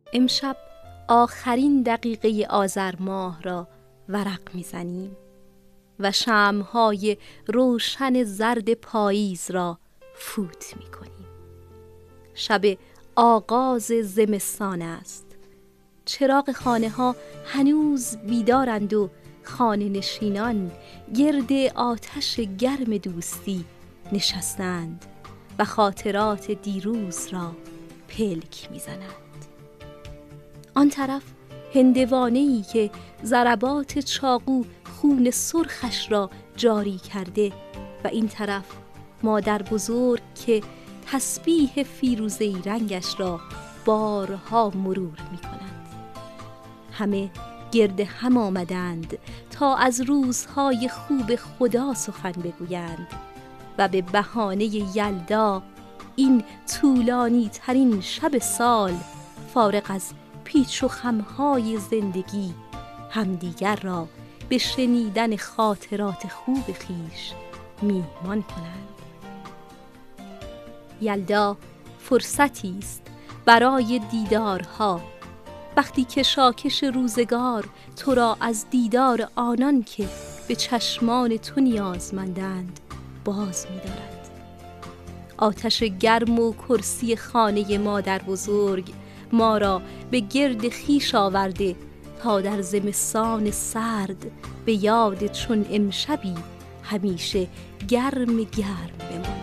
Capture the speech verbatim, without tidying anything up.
امشب آخرین دقیقه آذر ماه را ورق میزنیم و شمع‌های روشن زرد پاییز را فوت میکنیم. شب آغاز زمستان است. چراغ خانه ها هنوز بیدارند و خانه نشینان گرد آتش گرم دوستی نشستند و خاطرات دیروز را پلک میزنند. آن طرف هندوانه‌ای که ضربات چاقو خون سرخش را جاری کرده و این طرف مادر بزرگ که تسبیح فیروزه‌ای رنگش را بارها مرور می کند. همه گرد هم آمدند تا از روزهای خوب خدا سخن بگویند و به بهانه یلدا، این طولانی ترین شب سال، فارغ از پیچ و خمهای زندگی، همدیگر را به شنیدن خاطرات خوب خویش میهمان کنند. یلدا فرصتی است برای دیدارها، وقتی که کشاکش روزگار تو را از دیدار آنان که به چشمان تو نیازمندند باز می‌دارد. آتش گرم و کرسی خانه مادر بزرگ ما را به گرد خویش آورده تا در زمستان سرد به یاد چون امشبی همیشه گرم گرم بمانیم.